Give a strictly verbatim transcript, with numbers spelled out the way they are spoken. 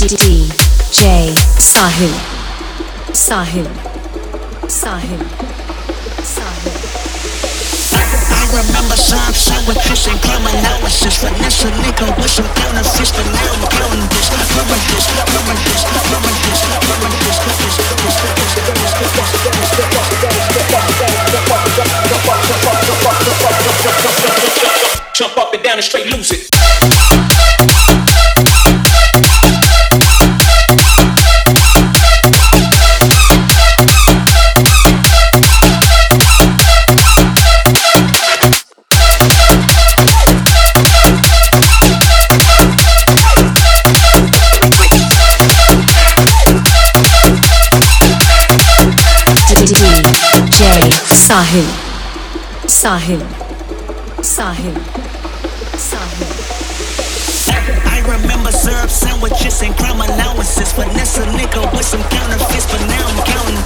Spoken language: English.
D J Sahil Sahil Sahil Sahil I remember some sandwiches and crime analysis. Finesse a nigga with some counterfeits, but now I'm counting this. Counting this, counting this, counting this, counting this. Jump up and down and straight lose it. D J Sahil Sahil Sahil Sahil I remember syrup sandwiches and crime allowances. Finesse a nigga with some counterfeits, but now I'm counting